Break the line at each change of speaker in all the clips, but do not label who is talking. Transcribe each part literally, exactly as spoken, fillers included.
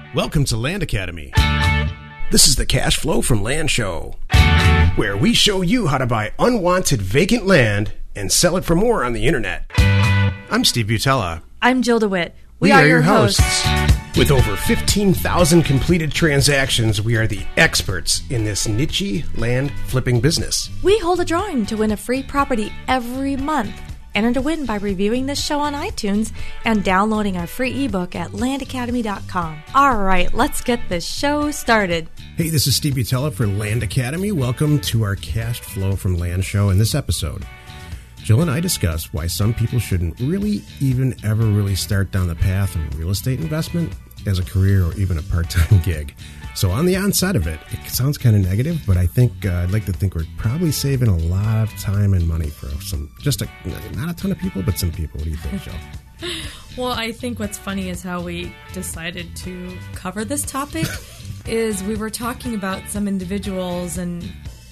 Welcome to Land Academy. This is the Cash Flow from Land Show, where we show you how to buy unwanted vacant land and sell it for more on the internet. I'm Steve Butella.
I'm Jill DeWitt.
We, we are, are your hosts. hosts. With over fifteen thousand completed transactions, we are the experts in this niche land flipping business.
We hold a drawing to win a free property every month. Enter to win by reviewing this show on iTunes and downloading our free ebook at land academy dot com. All right, let's get this show started.
Hey, this is Steve Butella for Land Academy. Welcome to our Cash Flow from Land show. In this episode, Jill and I discuss why some people shouldn't really even ever really start down the path of real estate investment as a career or even a part-time gig. So on the onset of it, it sounds kind of negative, but I think uh, I'd like to think we're probably saving a lot of time and money for some, just a, not a ton of people, but some people. What do you think, Jill?
Well, I think what's funny is how we decided to cover this topic is we were talking about some individuals and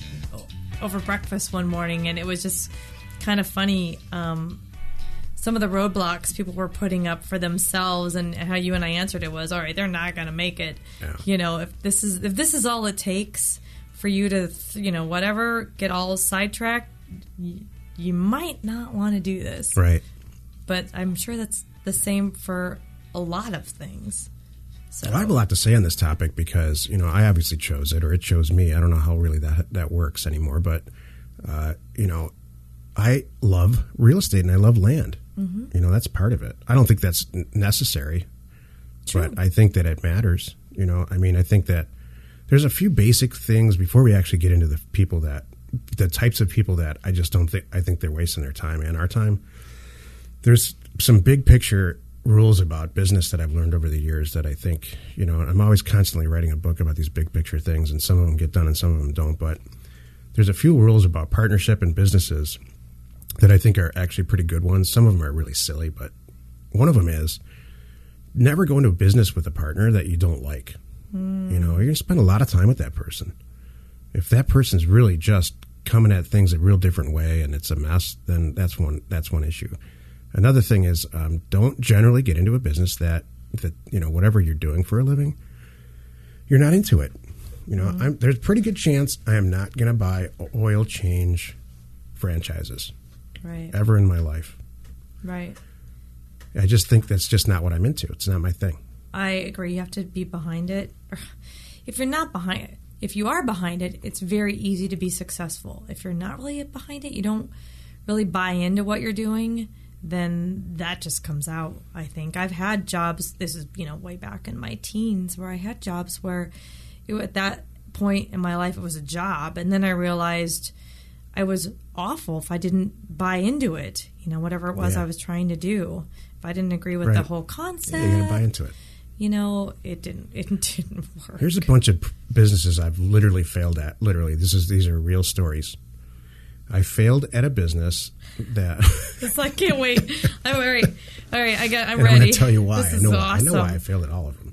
over breakfast one morning, and it was just kind of funny. Um, some of the roadblocks people were putting up for themselves, and how you and I answered it was, all right, they're not going to make it. Yeah. You know, if this is if this is all it takes for you to, you know, whatever, get all sidetracked, you, you might not want to do this.
Right.
But I'm sure that's the same for a lot of things. So
well, I have a lot to say on this topic because, you know, I obviously chose it, or it chose me. I don't know how really that that works anymore, but, uh, you know, I love real estate and I love land. Mm-hmm. You know, that's part of it. I don't think that's necessary, True. But I think that it matters. You know, I mean, I think that there's a few basic things before we actually get into the people that, the types of people that I just don't think, I think they're wasting their time and our time. There's some big picture rules about business that I've learned over the years that I think, you know, I'm always constantly writing a book about these big picture things, and some of them get done and some of them don't. But there's a few rules about partnership and businesses that I think are actually pretty good ones. Some of them are really silly, but one of them is never go into a business with a partner that you don't like. Mm. You know, you're going to spend a lot of time with that person. If that person's really just coming at things a real different way and it's a mess, then that's one that's one issue. Another thing is um, don't generally get into a business that, that, you know, whatever you're doing for a living, you're not into it. You know, mm. I'm, there's a pretty good chance I am not going to buy oil change franchises.
Right.
Ever in my life.
Right.
I just think that's just not what I'm into. It's not my thing.
I agree. You have to be behind it. If you're not behind it, if you are behind it, it's very easy to be successful. If you're not really behind it, you don't really buy into what you're doing, then that just comes out, I think. I've had jobs, this is, you know, way back in my teens, where I had jobs where it, at that point in my life it was a job, and then I realized I was awful if I didn't buy into it, you know, whatever it was yeah. I was trying to do. If I didn't agree with right. the whole concept,
yeah, you got to buy into it.
You know, it didn't. It didn't work.
Here's a bunch of businesses I've literally failed at. Literally, this is these are real stories. I failed at a business that.
It's like, can't wait. I'm all right. All right, I got. I'm
and
ready.
I'm going to tell you why.
This
I
is
know.
so
why.
awesome.
I know why I failed at all of them.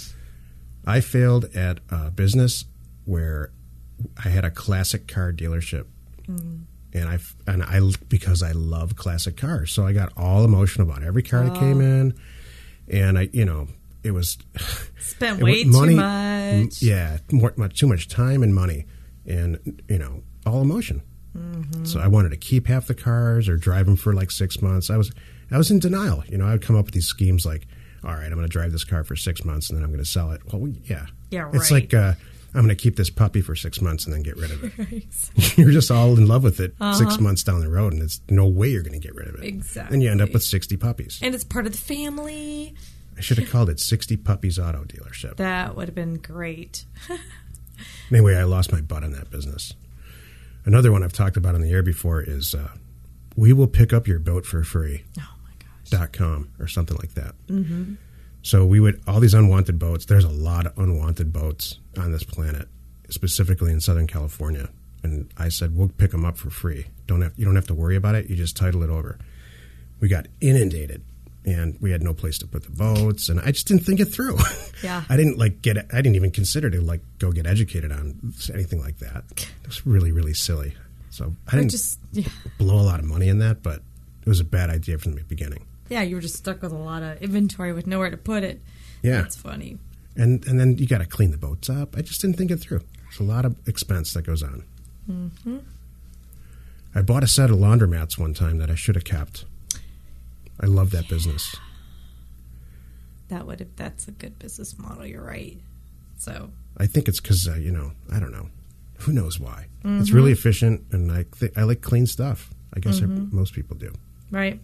I failed at a business where I had a classic car dealership. Mm. And I and I because I love classic cars, so I got all emotional about every car oh. that came in, and I you know it was
spent
it
way
was money,
too much,
yeah, more, much too much time and money, and you know all emotion. Mm-hmm. So I wanted to keep half the cars or drive them for like six months. I was I was in denial. You know, I would come up with these schemes like, all right, I'm going to drive this car for six months and then I'm going to sell it. Well, yeah,
yeah, right.
It's like. Uh, I'm going to keep this puppy for six months and then get rid of it. Right. You're just all in love with it uh-huh. six months down the road, and there's no way you're going to get rid of it.
Exactly.
And you end up with sixty puppies.
And it's part of the family.
I should have called it sixty Puppies Auto Dealership.
That would have been great.
Anyway, I lost my butt in that business. Another one I've talked about on the air before is uh, we will pick up your boat for free.
Oh, my gosh.
Dot com or something like that.
Mm-hmm.
So we would, all these unwanted boats, there's a lot of unwanted boats on this planet, specifically in Southern California. And I said, we'll pick them up for free. Don't have, you don't have to worry about it. You just title it over. We got inundated, and we had no place to put the boats, and I just didn't think it through.
Yeah.
I didn't like get, I didn't even consider to like go get educated on anything like that. It was really, really silly. So I didn't
just, yeah.
blow a lot of money in that, but it was a bad idea from the beginning.
Yeah, you were just stuck with a lot of inventory with nowhere to put it.
Yeah.
That's funny.
And and then you got to clean the boats up. I just didn't think it through. There's a lot of expense that goes on.
Mm-hmm.
I bought a set of laundromats one time that I should have kept. I love that business.
That would have, that's a good business model. You're right. So
I think it's because uh, you know I don't know. Who knows why?
Mm-hmm.
It's really efficient, and I th- I like clean stuff. I guess
Mm-hmm.
I, most people do.
right.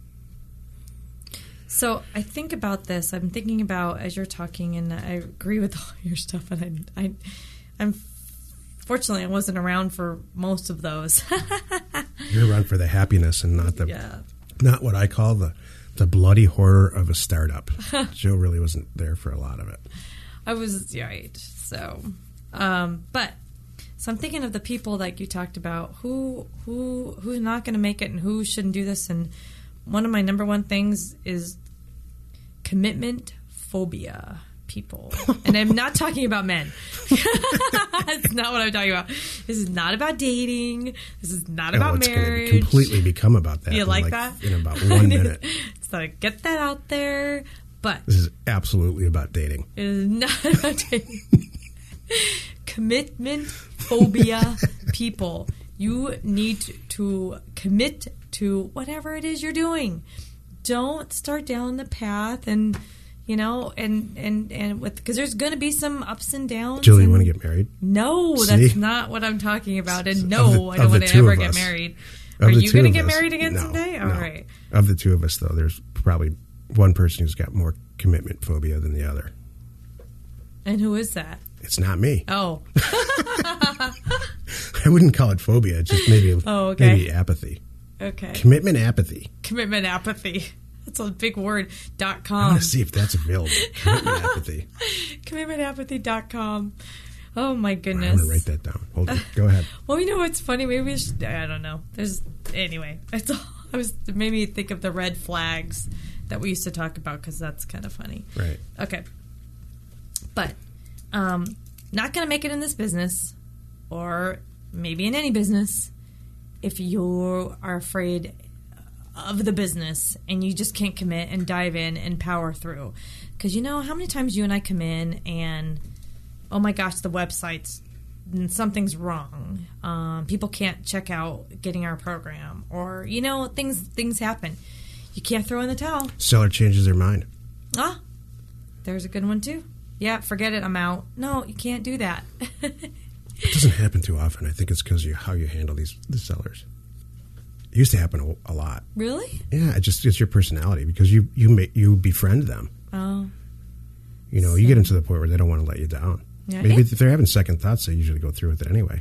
So I think about this. I'm thinking about as you're talking, and I agree with all your stuff. And I, I, I'm fortunately I wasn't around for most of those.
You're around for the happiness and not the
Yeah.
not what I call the the bloody horror of a startup. Joe really wasn't there for a lot of it.
I was right. So, um, but so I'm thinking of the people like you talked about who who who's not going to make it and who shouldn't do this. And one of my number one things is commitment phobia people. And I'm not talking about men. That's not what I'm talking about. This is not about dating. This is not
Oh,
about
it's going to
marriage.
completely become about that.
You
in
like
like
that?
In about one minute.
So get that out there. But
This is absolutely about dating.
it is not about dating. Commitment phobia people. You need to commit to whatever it is you're doing. Don't start down the path and, you know, and, and, and with, because there's going to be some ups and downs.
Julie, you
and-
want to get married?
No,
See?
that's not what I'm talking about. And no,
Of the-
I
of
don't
the
want to
two
ever
of
get
us.
married.
Of
Are
the
you
two
going to
of
get
us,
married again
no,
someday? All
no.
right.
Of the two of us, though, there's probably one person who's got more commitment phobia than the other.
And who is that?
It's not me.
Oh,
I wouldn't call it phobia. It's just maybe,
Oh, okay.
maybe apathy.
okay.
Commitment apathy.
Commitment apathy. That's a big word. Dot
I
com.
want to see if that's available. Commitment apathy.
commitment apathy dot com. Oh my
I
goodness.
want to write that down. Hold on. Go ahead.
Well, you know what's funny? Maybe we should, I don't know. There's anyway. It's all, I was it made me think of the red flags that we used to talk about because that's kind of funny.
Right.
Okay, but um, not going to make it in this business, or maybe in any business, if you are afraid of the business and you just can't commit and dive in and power through. Because you know how many times you and I come in and oh my gosh, the website's something's wrong. Um, people can't check out getting our program, or you know things things happen. You can't throw in the towel.
Seller changes their mind.
Ah, there's a good one too. Yeah, forget it. I'm out. No, you can't do that.
It doesn't happen too often. I think it's because of how you handle these the sellers. It used to happen a, a lot.
Really?
Yeah, it just it's your personality because you you make, you befriend them.
Oh,
You know, you get into the point where they don't want to let you down.
Yeah,
Maybe
it-
if they're having second thoughts, they usually go through with it anyway.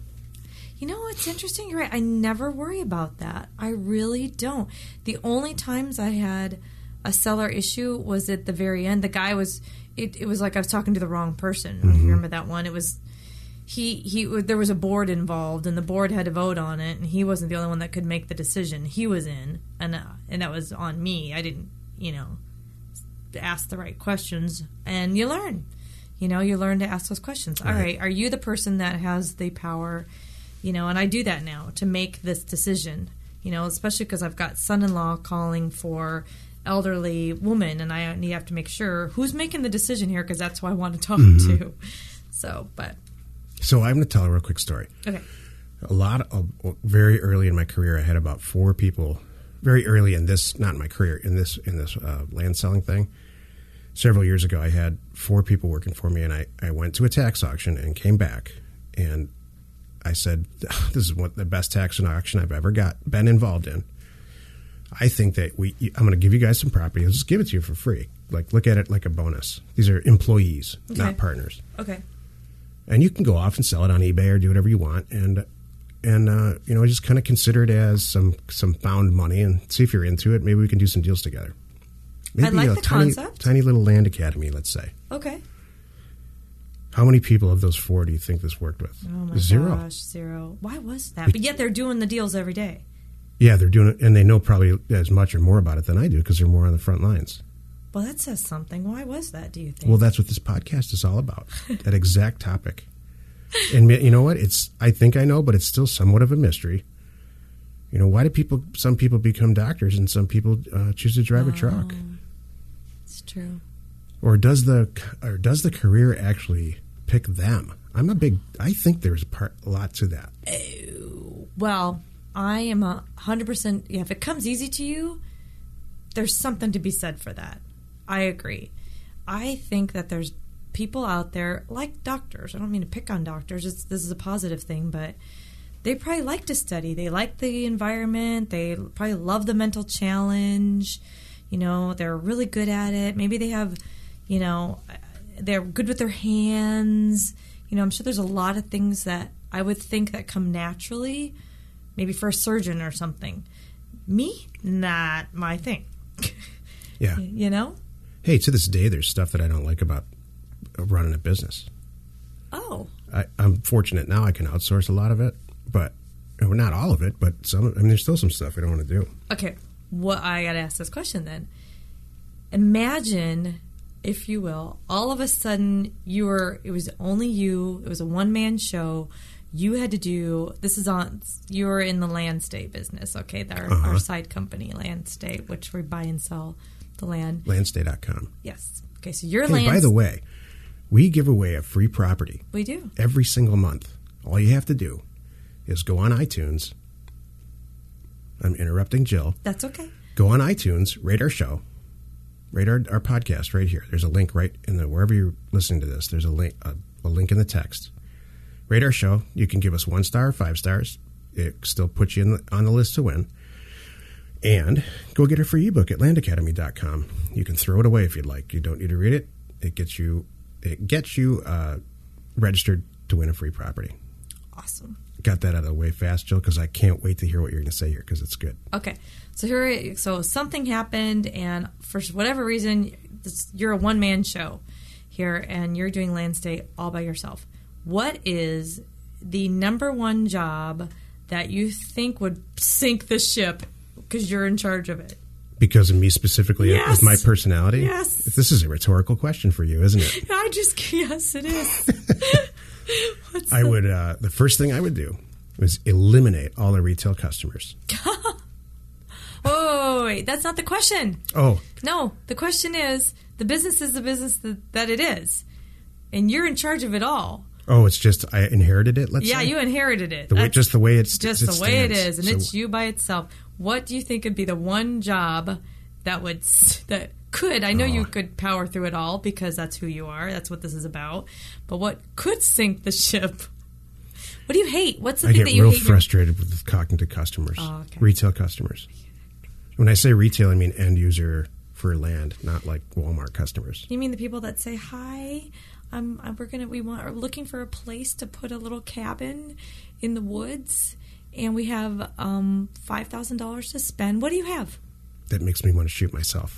you know what's interesting? You're right. I never worry about that. I really don't. The only times I had a seller issue was at the very end. The guy was. It, it was like I was talking to the wrong person.
Mm-hmm.
You remember that one? It was. He he. There was a board involved, and the board had to vote on it, and he wasn't the only one that could make the decision. He was in, and uh, and that was on me. I didn't, you know, ask the right questions, and you learn. You know, you learn to ask those questions. All
Right.
right, are you the person that has the power? You know, and I do that now to make this decision. You know, especially because I've got son-in-law calling for elderly woman, and I need have to make sure who's making the decision here because that's who I want to talk
Mm-hmm.
to. So, but
So I'm going to tell a real quick story.
okay.
A lot of very early in my career, I had about four people. Very early in this, not in my career, in this in this uh, land selling thing. Several years ago, I had four people working for me, and I, I went to a tax auction and came back, and I said, "This is what the best tax auction I've ever got been involved in. I think that we, I'm going to give you guys some property. I'll just give it to you for free. Like, look at it like a bonus. These are employees,
Okay.
not partners."
Okay.
And you can go off and sell it on eBay or do whatever you want, and and uh, you know, just kind of consider it as some some found money and see if you're into it. Maybe we can do some deals together. Maybe
like
a
the
tiny,
concept.
tiny little land academy, let's say.
Okay.
How many people of those four do you think this worked with?
Oh my
Zero.
gosh, zero. Why was that? But yet they're doing the deals every day.
Yeah, they're doing it, and they know probably as much or more about it than I do because they're more on the front lines.
Well, that says something. Why was that, do you think?
Well, that's what this podcast is all about. That exact topic. And you know what? It's I think I know, but it's still somewhat of a mystery. You know, why do people? Some people become doctors, and some people uh, choose to drive a truck.
It's true.
Or does the or does the career actually pick them? I'm a big. I think there's a, part, a lot to that.
Uh, well, I am a hundred percent. Yeah, if it comes easy to you, there's something to be said for that. I agree. I think that there's people out there like doctors. I don't mean to pick on doctors. It's, this is a positive thing, but they probably like to study. They like the environment. They probably love the mental challenge. You know, they're really good at it. Maybe they have, you know, they're good with their hands. You know, I'm sure there's a lot of things that I would think that come naturally, maybe for a surgeon or something. Me, not my thing.
Yeah.
You know?
Hey, to this day, there's stuff that I don't like about running a business.
Oh.
I, I'm fortunate now I can outsource a lot of it, but well, not all of it, but some. I mean, there's still some stuff I don't want to do.
Okay. What I got to ask this question then. Imagine, if you will, all of a sudden you were, it was only you, it was a one-man show. You had to do, this is on, you were in the Land State business, okay? Our,
uh-huh.
our side company, Land State, which we buy and sell the land.
Landstate dot com.
Yes. Okay, so your
hey,
land.
by the way, we give away a free property.
We do.
Every single month. All you have to do is go on iTunes. I'm interrupting Jill.
That's okay.
Go on iTunes, rate our show, rate our, our podcast right here. There's a link right in the, wherever you're listening to this, there's a link, a, a link in the text. Rate our show. You can give us one star or five stars. It still puts you in the, on the list to win. And go get a free ebook at land academy dot com. You can throw it away if you'd like. You don't need to read it. It gets you it gets you uh, registered to win a free property.
Awesome.
Got that out of the way fast, Jill, because I can't wait to hear what you're going to say here because it's good.
Okay. So here, so something happened, and for whatever reason, this, you're a one-man show here, and you're doing Land State all by yourself. What is the number one job that you think would sink the ship because you're in charge of it?
Because of me specifically,
Yes.
with my personality?
Yes.
This is a rhetorical question for you, isn't it?
I just, yes, it is. What's
I
the-
would, uh, the first thing I would do was eliminate all the retail customers.
Oh, wait, that's not the question.
Oh,
No, the question is, the business is the business that, that it is, and you're in charge of it all.
oh, it's just I inherited it, let's
Yeah,
say?
you inherited it.
The way,
That's
just the way it's
just
it
the way it
stands.
is, and
So-
it's you by itself. What do you think would be the one job that would s- that could? I know you
Oh.
could power through it all because that's who you are. That's what this is about. But what could sink the ship? What do you hate? What's the
I
thing
get
that you
real
hate? in your-
frustrated with talking to customers,
Oh, okay.
retail customers. When I say retail, I mean end user for land, not like Walmart customers.
You mean the people that say, "Hi, I'm, I'm we're gonna we want are looking for a place to put a little cabin in the woods, and we have um, five thousand dollars to spend. What do you have?"
That makes me want to shoot myself.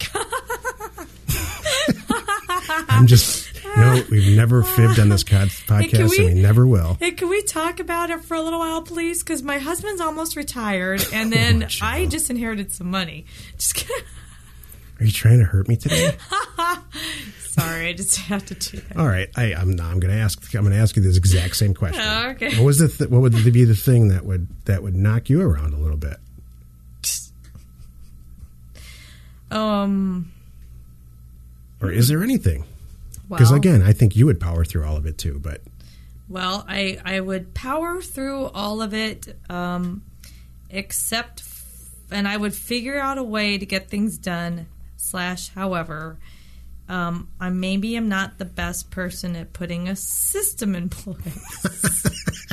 I'm just, you know, we've never fibbed on this cod-
Hey, can
podcast,
we-
and we never will.
Hey, can we talk about it for a little while, please? Because my husband's almost retired, and then
Oh, Jill.
I just inherited some money. Just kidding.
Are you trying to hurt me today?
Sorry, I just have to do that.
All right, I, I'm not. I'm going to ask. I'm going to ask you this exact same question.
Oh, okay.
What was the? Th- what would be the thing that would that would knock you around a little bit?
Um.
Or is there anything? Because
Well,
again, I think you would power through all of it too. But
well, I I would power through all of it, um, except, f- and I would figure out a way to get things done. Slash, however, um, I maybe am not the best person at putting a system in place.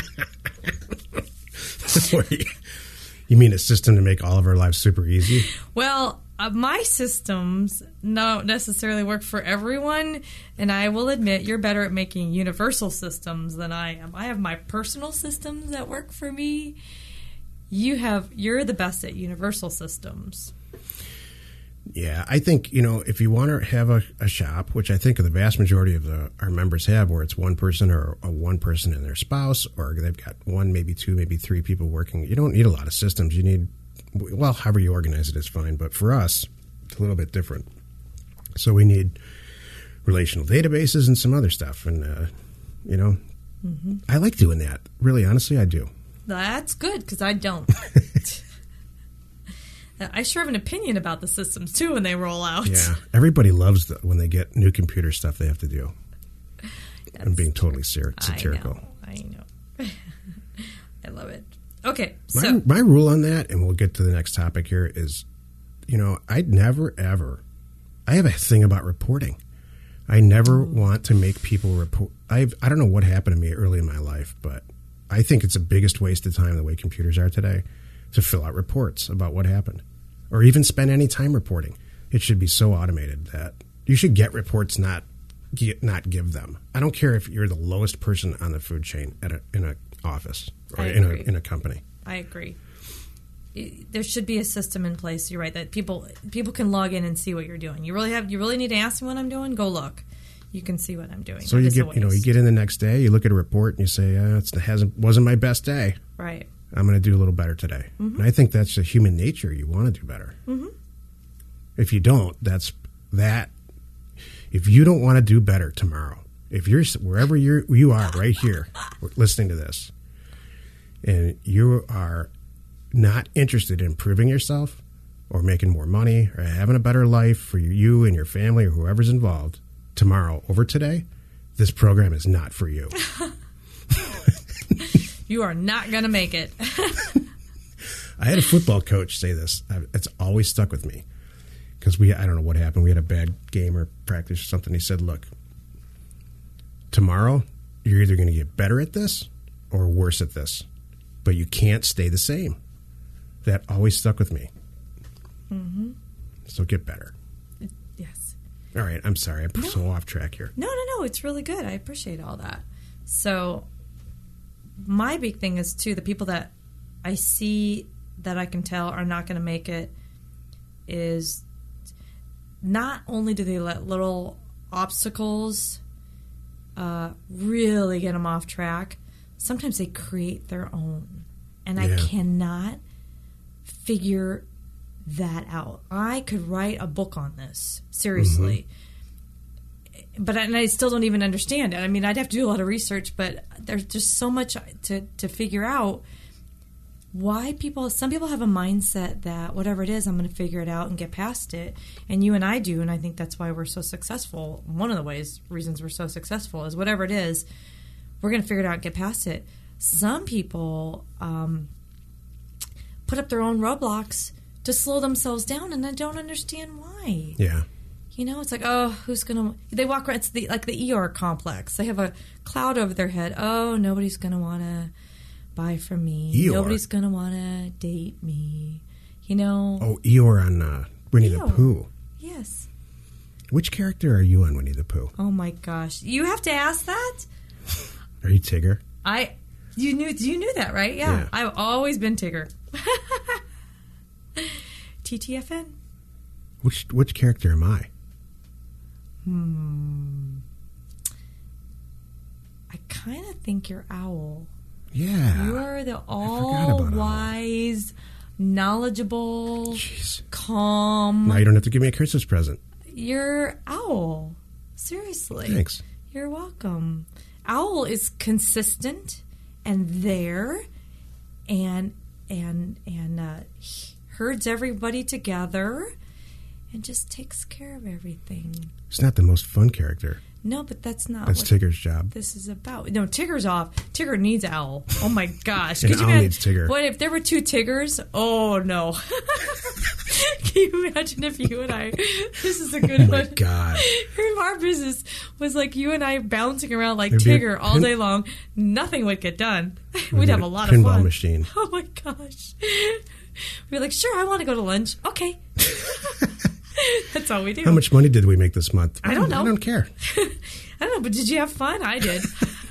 you mean a system to make all of our lives super easy?
Well, uh, my systems don't necessarily work for everyone, and I will admit you're better at making universal systems than I am. I have my personal systems that work for me. You have you're the best at universal systems.
Yeah, I think, you know, if you want to have a, a shop, which I think the vast majority of the, our members have, where it's one person or a one person and their spouse, or they've got one, maybe two, maybe three people working, you don't need a lot of systems. You need, well, however you organize it is fine. But for us, it's a little bit different. So we need relational databases and some other stuff. And, uh, you know, mm-hmm. I like doing that. Really, honestly, I do.
That's good because I don't. I sure have an opinion about the systems, too, when they roll out.
Yeah. Everybody loves the, when they get new computer stuff they have to do. That's I'm being totally ser- satirical.
I know. I know. I love it. Okay.
My,
So
my rule on that, and we'll get to the next topic here, is, you know, I'd never, ever, I have a thing about reporting. I never want to make people report. I've, I don't know what happened to me early in my life, but I think it's the biggest waste of time the way computers are today to fill out reports about what happened or even spend any time reporting. It should be so automated that you should get reports, not get, not give them. I don't care if you're the lowest person on the food chain at a, in an office or in a, in a company.
I agree. There should be a system in place. You're right that people people can log in and see what you're doing. You really have you really need to ask me what I'm doing. Go look. You can see what I'm doing.
So you get you know you get in the next day. You look at a report and you say, uh, "It hasn't wasn't my best day.
Right.
I'm going to do a little better today." Mm-hmm. And I think that's a human nature. You want to do better.
Mm-hmm.
If you don't, that's that. If you don't want to do better tomorrow, if you're wherever you you are right here listening to this, and you are not interested in improving yourself or making more money or having a better life for you and your family or whoever's involved tomorrow over today, this program is not for you.
You are not going to make it.
I had a football coach say this. It's always stuck with me because we, I don't know what happened. We had a bad game or practice or something. He said, look, tomorrow you're either going to get better at this or worse at this, but you can't stay the same. That always stuck with me.
Mm-hmm.
So get better.
Yes.
All right. I'm sorry. I'm
no.
so off track here.
No, no, no. It's really good. I appreciate all that. So my big thing is, too, the people that I see that I can tell are not going to make it is not only do they let little obstacles uh, really get them off track, sometimes they create their own. And yeah. I cannot figure that out. I could write a book on this, seriously. Mm-hmm. But I, and I still don't even understand it. I mean, I'd have to do a lot of research, but there's just so much to, to figure out why people, some people have a mindset that whatever it is, I'm going to figure it out and get past it. And you and I do, and I think that's why we're so successful. One of the ways, reasons we're so successful is whatever it is, we're going to figure it out and get past it. Some people um, put up their own roadblocks to slow themselves down, and I don't understand why.
Yeah.
You know, it's like, oh, who's going to... They walk around, it's the, like the Eeyore complex. They have a cloud over their head. Oh, nobody's going to want to buy from me.
Eeyore.
Nobody's going to want to date me. You know?
Oh, Eeyore on uh, Winnie Eeyore. the Pooh.
Yes.
Which character are you on Winnie the Pooh?
Oh, my gosh. You have to ask that?
Are you Tigger?
I... You knew you knew that, right? Yeah. yeah. I've always been Tigger. T T F N.
Which which character am I?
Hmm. I kind of think you're Owl.
Yeah.
You're the all-wise, knowledgeable,
Jeez.
calm.
Now you don't have to give me a Christmas present.
You're Owl. Seriously.
Thanks.
You're welcome. Owl is consistent and there and and and uh, herds everybody together and just takes care of everything.
It's not the most fun character.
No, but that's not
That's
what
Tigger's job.
This is about. No, Tigger's off. Tigger needs Owl. Oh my gosh.
And
Could you
Owl
imagine,
needs Tigger.
What if there were two Tiggers? Oh no. Can you imagine if you and I, this is a good
oh
one.
Oh my God.
If our business was like you and I bouncing around like
There'd
Tigger
pin-
all day long, nothing would get done. We'd have a lot of
pinball
fun.
machine.
Oh my gosh. We'd be like, sure, I want to go to lunch. Okay. That's all we do.
How much money did we make this month?
I don't know.
I don't care.
I don't know, but did you have fun? I did.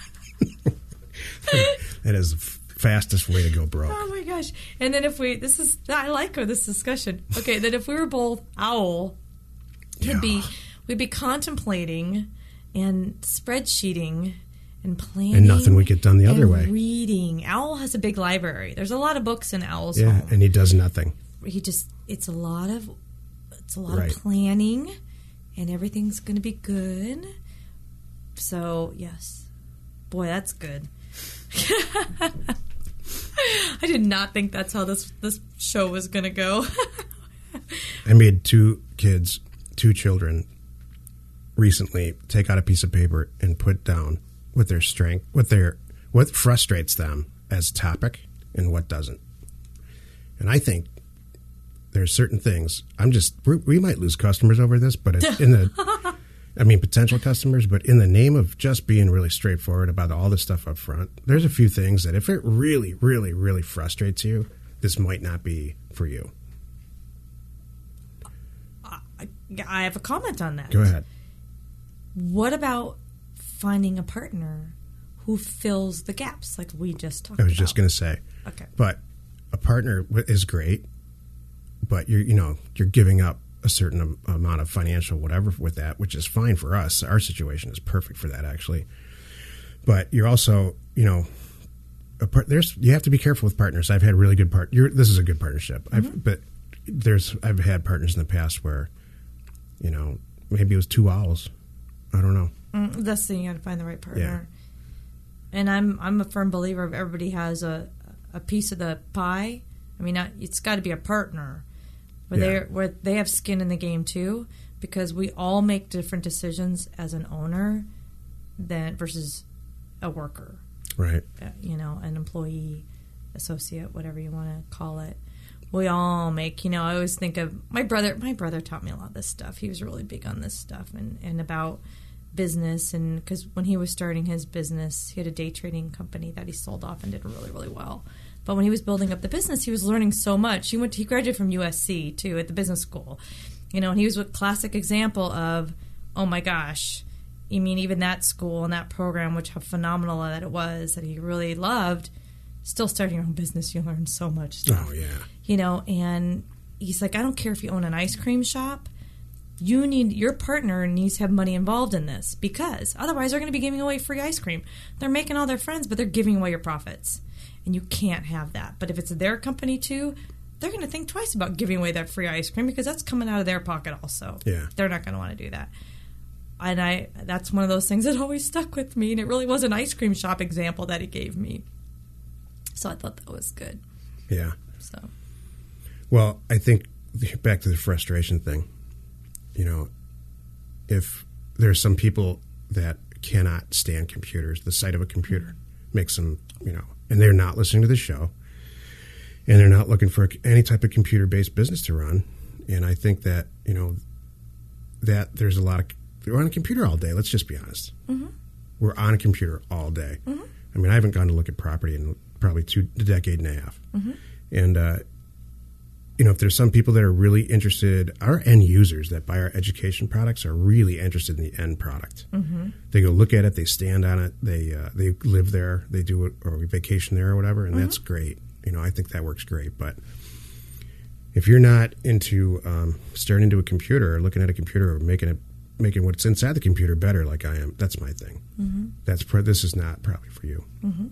That is the fastest way to go broke.
Oh my gosh. And then if we, this is, I like this discussion. Okay, then if we were both Owl,
yeah.
we'd be, we'd be contemplating and spreadsheeting and planning.
And nothing would get done the other way.
Reading. Owl has a big library. There's a lot of books in Owl's
yeah,
home.
and he does nothing.
He just, it's a lot of, it's a lot
right.
of planning, and everything's going to be good. So, yes. Boy, that's good. I did not think that's how this this show was going to go.
I made two kids, two children, recently take out a piece of paper and put down what their strength, what their, what frustrates them as topic and what doesn't. And I think there's certain things. I'm just we, we might lose customers over this, but it's in the, I mean potential customers, but in the name of just being really straightforward about all this stuff up front, there's a few things that if it really, really, really frustrates you, this might not be for you.
I, I have a comment on that.
Go ahead.
What about finding a partner who fills the gaps like we just talked about?
I was about. just going to say.
Okay.
But a partner is great, but you're, you know, you're giving up a certain amount of financial whatever with that, which is fine for us. Our situation is perfect for that, actually. But you're also, you know, a part, there's you have to be careful with partners. I've had really good part. You're, this is a good partnership. Mm-hmm. I've, but there's I've had partners in the past where, you know, maybe it was two owls. I don't know.
Mm, that's the thing. You got to find the right partner. Yeah. And I'm I'm a firm believer of everybody has a a piece of the pie. I mean, not, it's got to be a partner where yeah. they where they have skin in the game too, because we all make different decisions as an owner than versus a worker.
Right.
Uh, you know, an employee, associate, whatever you want to call it. We all make, you know, I always think of my brother. My brother taught me a lot of this stuff. He was really big on this stuff and, and about business. And because when he was starting his business, he had a day trading company that he sold off and did really, really well. But when he was building up the business, he was learning so much. He went. To, he graduated from U S C, too, at the business school. You know, and he was a classic example of, oh, my gosh, I mean, even that school and that program, which how phenomenal that it was, that he really loved, still starting your own business, you learn so much stuff.
Oh, yeah.
You know, and he's like, I don't care if you own an ice cream shop. You need, your partner needs to have money involved in this because otherwise they're going to be giving away free ice cream. They're making all their friends, but they're giving away your profits. And you can't have that. But if it's their company too, they're going to think twice about giving away that free ice cream because that's coming out of their pocket also.
Yeah.
They're not going to want to do that. And I that's one of those things that always stuck with me. And it really was an ice cream shop example that he gave me. So I thought that was good.
Yeah.
So.
Well, I think back to the frustration thing. You know, if there's some people that cannot stand computers, the sight of a computer makes them, you know, and they're not listening to the show, and they're not looking for any type of computer-based business to run. And I think that, you know, that there's a lot of, we're on a computer all day. Let's just be honest. Mm-hmm. We're on a computer all day. Mm-hmm. I mean, I haven't gone to look at property in probably two, a decade and a half. Mm-hmm. And, uh, you know, if there's some people that are really interested, our end users that buy our education products are really interested in the end product. Mm-hmm. They go look at it, they stand on it, they uh, they live there, they do it, or vacation there or whatever, and mm-hmm. that's great. You know, I think that works great. But if you're not into um, staring into a computer or looking at a computer or making it making what's inside the computer better, like I am, that's my thing. Mm-hmm. That's pro- this is not probably for you. Mm-hmm.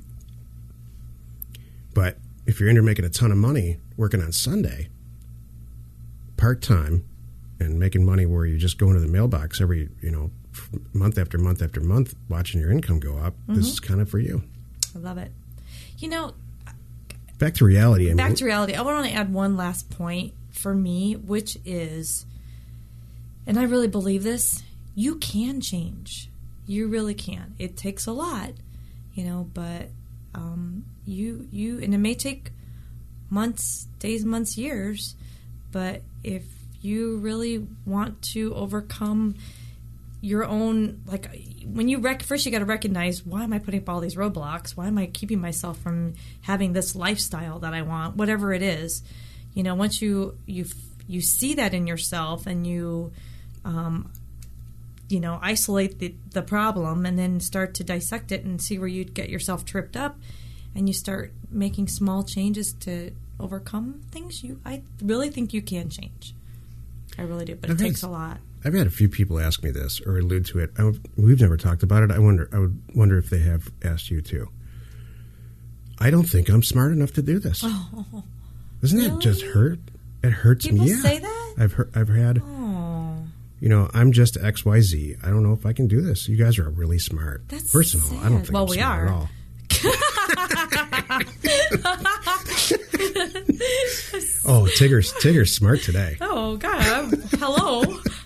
But if you're into making a ton of money working on Sunday, part-time, and making money where you just go into the mailbox every, you know, month after month after month, watching your income go up, mm-hmm. this is kind of for you.
I love it. You know,
back to reality. I
back
mean,
to reality. I want to add one last point for me, which is, and I really believe this, you can change. You really can. It takes a lot, you know, but um, you, you, and it may take months, days, months, years, but if you really want to overcome your own, like, when you rec- first you got to recognize, why am I putting up all these roadblocks? Why am I keeping myself from having this lifestyle that I want, whatever it is? You know, once you you you see that in yourself and you, um, you know, isolate the the problem and then start to dissect it and see where you get yourself tripped up, and you start making small changes to overcome things, you I really think you can change. I really do, but it takes a lot.
I've had a few people ask me this or allude to it. I, we've never talked about it. I wonder. I would wonder if they have asked you too. I don't think I'm smart enough to do this.
Oh,
Doesn't
really?
that just hurt? It hurts
people
me. Yeah,
say that.
I've heard. I've had.
Oh.
You know, I'm just X Y Z. I don't know if I can do this. You guys are really smart.
That's
First of all,
sad.
I don't think
well,
I'm
we
smart
are.
at all. Oh, Tigger's Tigger's smart today.
Oh God! I'm, hello.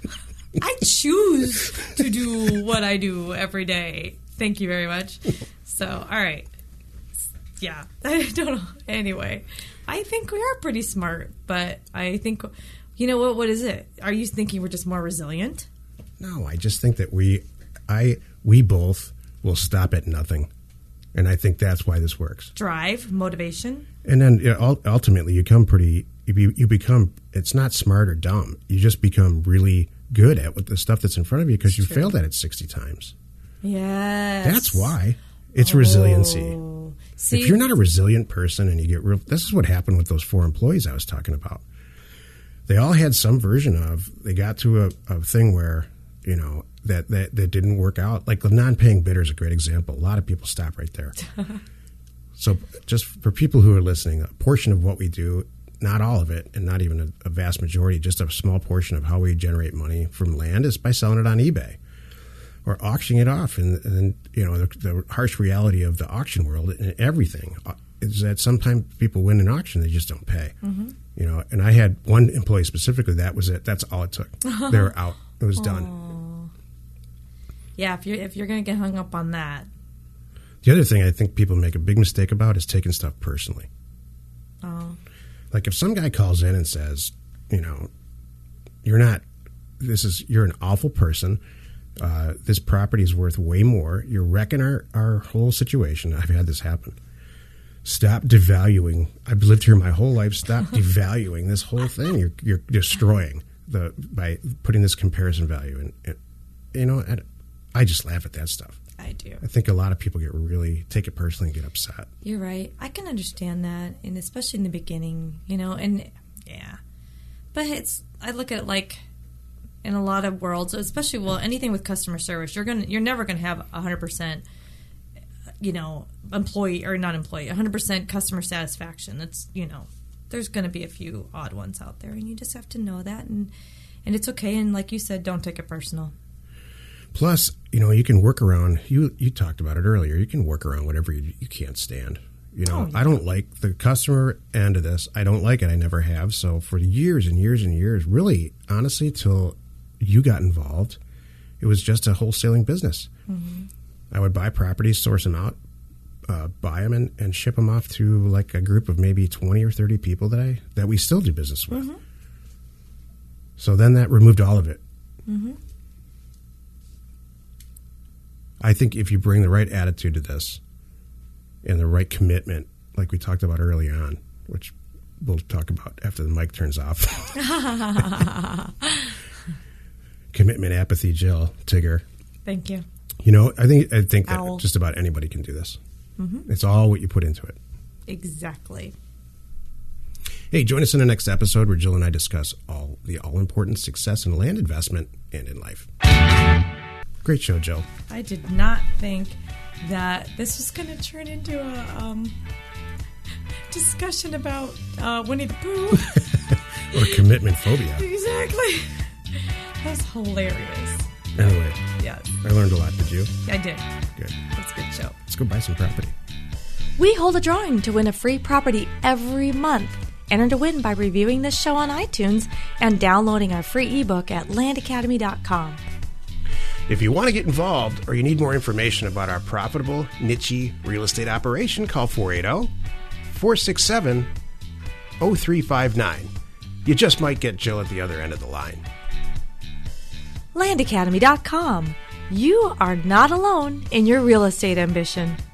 I choose to do what I do every day. Thank you very much. So, all right. Yeah, I don't know. Anyway, I think we are pretty smart, but I think, you know what? What is it? Are you thinking we're just more resilient?
No, I just think that we, I, we both will stop at nothing, and I think that's why this works.
Drive, motivation,
and then you know, ultimately you become pretty. You, be, you become. It's not smart or dumb. You just become really good at what the stuff that's in front of you because you
true.
failed at it sixty times.
Yes,
That's why. It's
oh.
resiliency.
See,
if you're not a resilient person and you get real, this is what happened with those four employees I was talking about. They all had some version of, they got to a, a thing where, you know, that, that, that didn't work out. Like the non-paying bidder is a great example. A lot of people stop right there. So just for people who are listening, a portion of what we do, not all of it, and not even a, a vast majority, just a small portion of how we generate money from land is by selling it on eBay. Or auctioning it off, and, and you know the, the harsh reality of the auction world and everything is that sometimes people win an auction, they just don't pay. Mm-hmm. You know, and I had one employee specifically. That was it. That's all it took. They were out. It was done.
Yeah, if you're if you're going to get hung up on that.
The other thing I think people make a big mistake about is taking stuff personally.
Oh,
like if some guy calls in and says, you know, you're not. This is you're an awful person. Uh, this property is worth way more. You're wrecking our, our whole situation. I've had this happen. Stop devaluing. I've lived here my whole life. Stop devaluing this whole thing. You're you're destroying the by putting this comparison value in. in you know, and I just laugh at that stuff.
I do.
I think a lot of people get really take it personally and get upset.
You're right. I can understand that, and especially in the beginning, you know, and yeah. But it's I look at it like. In a lot of worlds, especially well, anything with customer service, you're gonna, you're never gonna have a hundred percent, you know, employee or not employee, a hundred percent customer satisfaction. That's you know, there's gonna be a few odd ones out there, and you just have to know that, and and it's okay. And like you said, don't take it personal.
Plus, you know, you can work around. You you talked about it earlier. You can work around whatever you, you can't stand. You know,
oh, yeah.
I don't like the customer end of this. I don't like it. I never have. So for years and years and years, really, honestly, till you got involved, it was just a wholesaling business. Mm-hmm. I would buy properties, source them out, uh, buy them, and, and ship them off to like a group of maybe twenty or thirty people that I that we still do business with. Mm-hmm. So then that removed all of it. Mm-hmm. I think if you bring the right attitude to this and the right commitment, like we talked about early on, which we'll talk about after the mic turns off. Commitment, apathy, Jill, Tigger.
Thank you.
You know, I think I think that
Owl.
just about anybody can do this.
Mm-hmm.
It's all what you put into it.
Exactly.
Hey, join us in the next episode where Jill and I discuss all the all-important success in land investment and in life. Great show, Jill.
I did not think that this was going to turn into a um, discussion about uh, Winnie the Pooh.
Or commitment phobia.
Exactly. That was hilarious.
Anyway.
Yes.
I learned a lot. Did you?
I did.
Good.
That's a good show.
Let's go buy some property.
We hold a drawing to win a free property every month. Enter to win by reviewing this show on iTunes and downloading our free ebook at land academy dot com.
If you want to get involved or you need more information about our profitable, niche real estate operation, call four eight zero, four six seven, zero three five nine. You just might get Jill at the other end of the line.
land academy dot com. You are not alone in your real estate ambition.